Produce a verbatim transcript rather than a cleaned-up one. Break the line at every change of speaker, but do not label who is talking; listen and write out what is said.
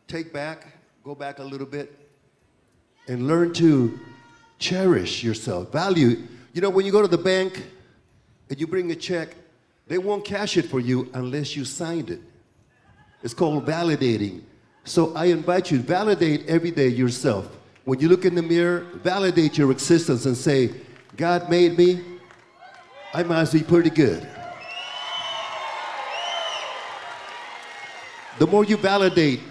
take back, go back a little bit, and learn to cherish yourself, value. You know, when you go to the bank and you bring a check, they won't cash it for you unless you signed it. It's called validating. So I invite you, validate every day yourself. When you look in the mirror, validate your existence and say, God made me, I must be pretty good. The more you validate